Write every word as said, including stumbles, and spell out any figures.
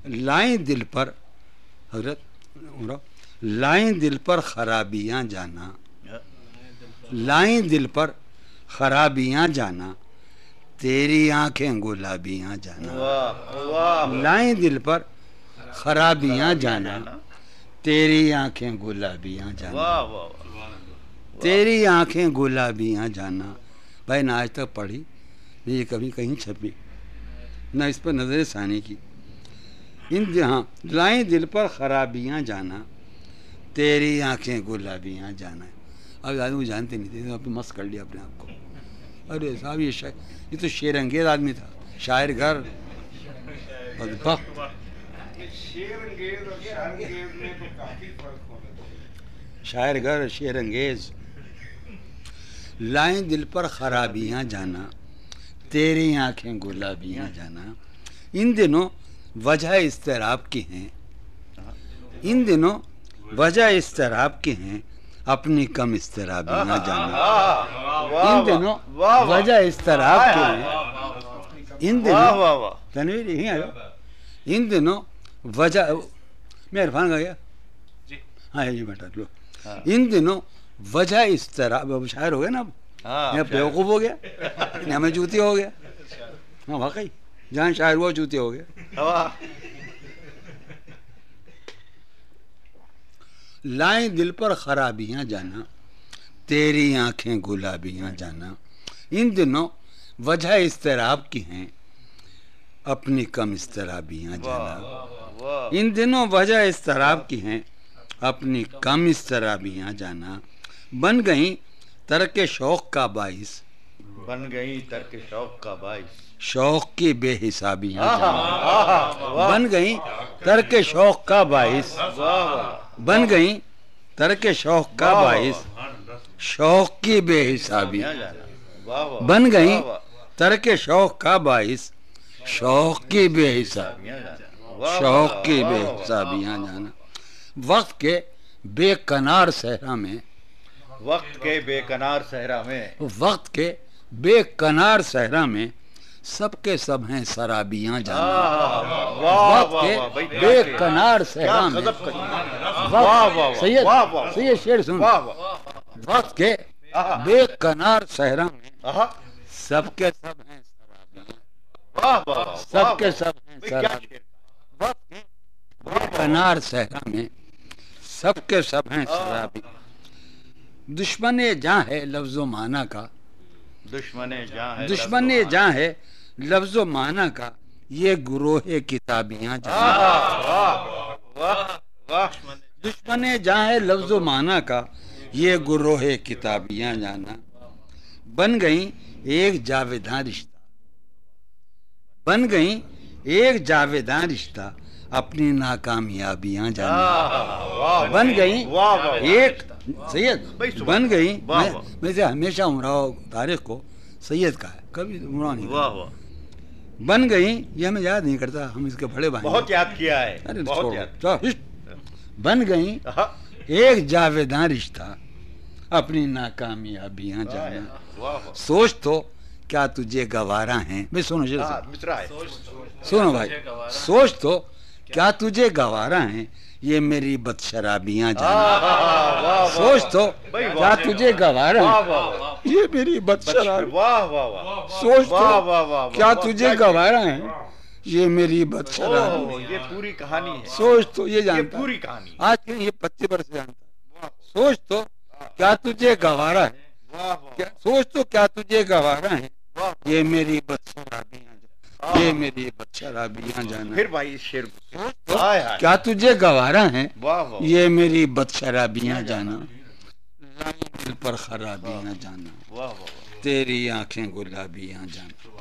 لائیں دل پر حضرت لائیں دل پر خرابیاں جانا، لائیں دل پر خرابیاں جانا، تیری آنکھیں گلابیاں جانا، لائیں دل پر خرابیاں جانا، تیری آنکھیں گلابیاں جانا، تیری آنکھیں گلابیاں جانا۔ بھائی نہ آج تک پڑھی نہ یہ کبھی کہیں چھپی، نہ اس پر نظر ثانی کی۔ ان جہاں لائیں دل پر خرابیاں جانا، تیری آنکھیں گلابیاں جانا۔ اب آدمی جانتے نہیں تھے، آپ نے مست کر لیا اپنے آپ کو۔ ارے صاحب یہ شاعر، یہ تو شعر انگیز آدمی تھا، شاعر گھر بدبخت۔ شاعر گھر شعر انگیز۔ لائیں دل پر خرابیاں جانا، تیری آنکھیں گلابیاں جانا۔ ان دنوں وجہ اضطراب کی ہیں، ان دنوں وجہ اضطراب کی ہیں، اپنی کم اضطرابیاں جانا۔ ان دنوں وجہ اضطراب کی ہیں، ان دنوں تنویر یہیں آیا، ان دنوں وجہ میں عرفان کا گیا ہاں یہ بیٹا لو۔ ان دنوں وجہ اضطراب، شاعر ہو گیا نا، اب میں بیوقوف ہو گیا، یا میں چوتی ہو گیا۔ ہاں واقعی جہاں شاعر ہوا چوتی ہو گیا۔ لائیں دل پر خرابیاں جانا، تیری آنکھیں گلابیاں جانا۔ ان دنوں وجہ اضطراب کی ہیں، اپنی کم اضطرابیاں جانا۔ ان دنوں وجہ اضطراب کی ہیں، اپنی کم اضطرابیاں جانا۔ بن گئیں ترک شوق کا باعث، بن گئی ترک شوق کا باعث، شوق کی بے حسابیاں جانا۔ بن گئیں ترک شوق کا باعث، بن گئیں ترک شوق کا باعث، شوق کی بے حسابیاں جانا۔ بن گئیں ترک شوق کا باعث، شوق کی بے حسابیاں جانا، شوق کی بے حسابیاں جانا۔ وقت کے بے کنار صحرا میں، وقت کے بے کنار صحرا میں، وقت کے بے کنار صحرا میں، سب کے سب ہیں سرابیاں جانا۔ وقت کے بے کنار صحرا میں، سید سید شعر سن، وقت کے بے کنار صحرا میں، سب کے سب ہیں سرابیاں، سب کے سب ہیں سرابیاں۔ وقت کے بے کنار صحرا میں، سب کے سب ہیں سرابیاں۔ دشمن جاں ہے لفظ و معنی کا، دشمن جاں ہے دشمن جاں ہے لفظ و معنی کا، یہ گروہ کتابیاں جانا۔ دشمن جاں ہے لفظ و معنی کا، یہ گروہ کتابیاں جانا۔ بن گئیں ایک جاویداں رشتہ، بن گئیں ایک جاویداں رشتہ، اپنی ناکامیابیاں جانا۔ بن گئیں ایک سید، بن گئی، میں سے ہمیشہ عمرہ تاریخ کو سید کا ہے، کبھی عمرہ نہیں کرتا۔ بن گئی، یہ ہمیں یاد نہیں کرتا، ہم اس کے بڑے بھائی بہت یاد کیا ہے، بہت یاد۔ بن گئی ایک جاویداں رشتہ، اپنی ناکامیابیاں جانا۔ سوچ تو کیا تجھے گوارا ہیں، میں سنو سنو بھائی، سوچ تو کیا تجھے گوارا ہیں، یہ میری بد شرابیاں جانا۔ سوچ تو کیا تجھے گوارا ہے، یہ میری بد شرابیاں۔ سوچ تو کیا تجھے گوارا ہے، یہ میری بد شرابیاں۔ یہ پوری کہانی ہے، سوچ تو یہ جانتا، پوری کہانی آج کے یہ پچیس برس سے جانتا۔ سوچ تو کیا تجھے گوارا ہے، سوچ تو کیا تجھے گوارا ہے، یہ میری بد شرابیاں، یہ میری بد شرابیاں جانا۔ پھر بھائی شعر کیا تجھے گوارا ہے، یہ میری بد شرابیاں جانا۔ لائیں دل پر خرابیاں جانا، تیری آنکھیں گلابیاں جانا۔